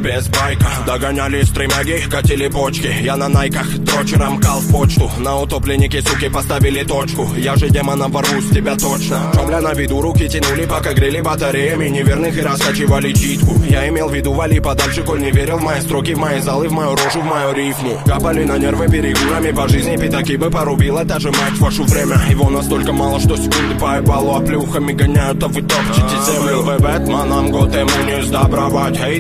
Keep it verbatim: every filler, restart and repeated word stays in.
без байка. Догоняли стремяги, катили почки. Я на найках, дрочером кал в почту. На утопленнике, суки, поставили точку. Я же демоном ворвусь, тебя точно. Шомля на виду, руки тянули, пока грели батареями неверных и раскачивали читку. Я имел в виду, вали подальше, коль не верил в мои строки, в мои залы, в мою рожу, в мою рифму. Капали на нервы перегурами по жизни, пятаки бы порубила, даже мать вашу время. Его настолько мало, что секунды по ебалу, а плюхами гоняют, а вы топчете землю. Вы Бэтменом, Готэм не сдобровать. Эй,